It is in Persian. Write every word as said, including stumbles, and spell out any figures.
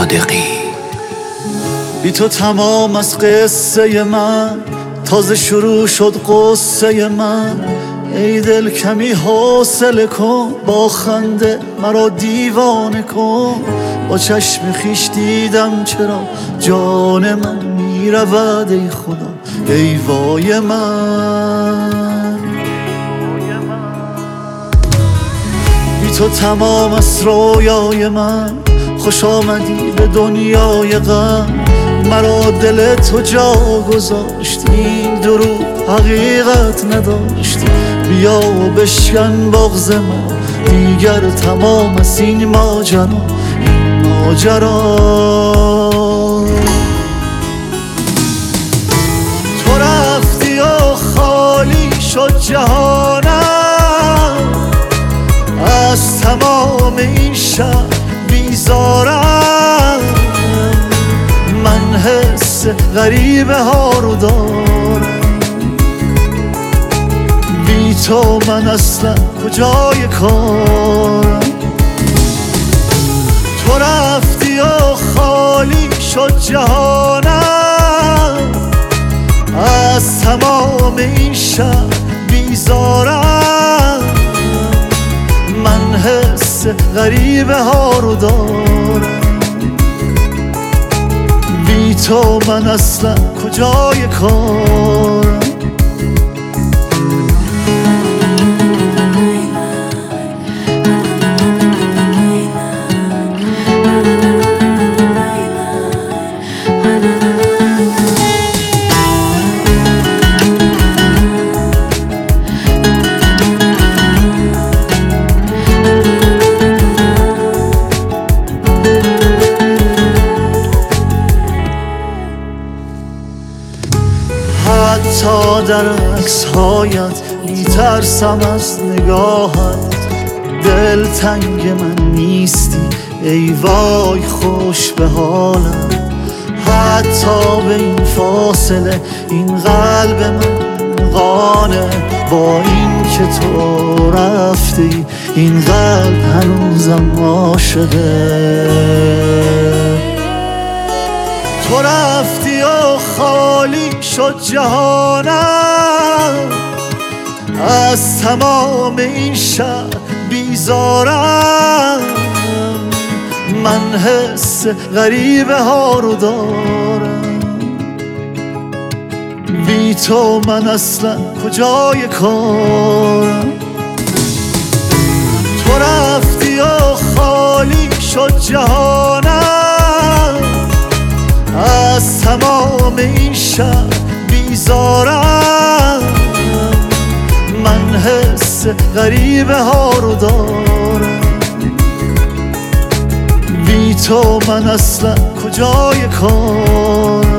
صادقی. بی تو تمام از قصه من، تازه شروع شد قصه من. ای دل کمی حوصله کن، با خنده مرا دیوانه کن. با چشم خویش دیدم چرا جان من میرود ای خدا، ای وای من. بی تو تمام از رویای من، خوش آمدی به دنیای غم. مرا دل تو جا گذاشت، این دروغ حقیقت نداشت. بیا و بشکن بغض ما، دیگر تمام از این ماجرا، این ماجرا. تو رفتی و خالی شد جهانم، از تمام این شهر بیزارم. من حس غریبه ها رو دارم، بی تو من اصلا کجای کارم. تو رفتی و خالی شد جهانم، از تمام این شهر بیزارم. من حس غریبه ها رو دارم، بی تو من اصلا کجای کارم. حتی در عکس‌هایت میترسم از نگاهت. دل تنگ من نیستی ای وای خوش به حالم. حتی به این فاصله این قلب من قانع، با این که تو رفتی این قلب هنوزم عاشقه. تو رفتی و خالی شد جهانم، از تمام این شهر بیزارم. من حس غریبه ها رو دارم، بی تو من اصلا کجای کارم. تو رفتی و خالی شد جهانم، از تمام این شهر بیزارم. من حس غریبه ها رو دارم، بی تو من اصلا کجای کارم.